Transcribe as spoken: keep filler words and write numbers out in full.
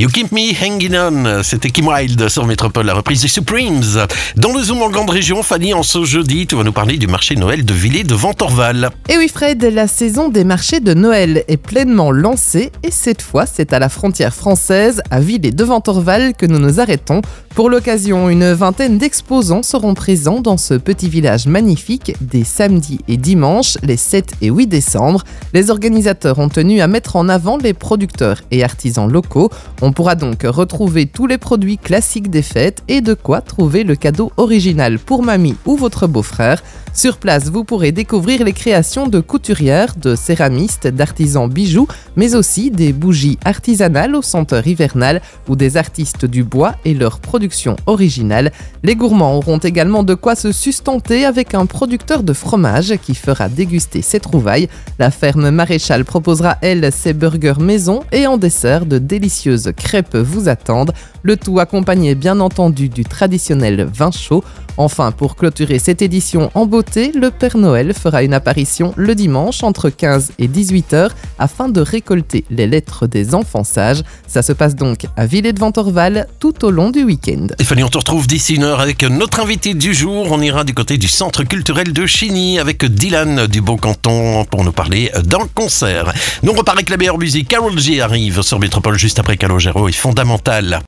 You Keep Me Hanging On, c'était Kim Wilde sur Métropole, la reprise des Supremes. Dans le Zoom en grande région, Fanny, en ce jeudi, tu vas nous parler du marché Noël de Villers-de-Ventorval. Et oui Fred, la saison des marchés de Noël est pleinement lancée et cette fois, c'est à la frontière française, à Villers-de-Ventorval, que nous nous arrêtons. Pour l'occasion, une vingtaine d'exposants seront présents dans ce petit village magnifique dès samedi et dimanche, les sept et huit décembre. Les organisateurs ont tenu à mettre en avant les producteurs et artisans locaux. On pourra donc retrouver tous les produits classiques des fêtes et de quoi trouver le cadeau original pour mamie ou votre beau-frère. Sur place, vous pourrez découvrir les créations de couturières, de céramistes, d'artisans bijoux, mais aussi des bougies artisanales aux senteurs hivernales ou des artistes du bois et leur production originale. Les gourmands auront également de quoi se sustenter avec un producteur de fromage qui fera déguster ses trouvailles. La ferme Maréchal proposera, elle, ses burgers maison et en dessert, de délicieuses crêpes vous attendent. Le tout accompagné bien entendu du traditionnel vin chaud. Enfin, pour clôturer cette édition en beauté, le Père Noël fera une apparition le dimanche entre quinze et dix-huit heures afin de récolter les lettres des enfants sages. Ça se passe donc à Villers-de-Ventorval tout au long du week-end. Et Fanny, on te retrouve d'ici une heure avec notre invité du jour. On ira du côté du Centre culturel de Chigny avec Dylan du Beau-Canton pour nous parler d'un concert. Nous on repart avec la meilleure musique. Karol G arrive sur Métropole juste après Calogero et Fondamental.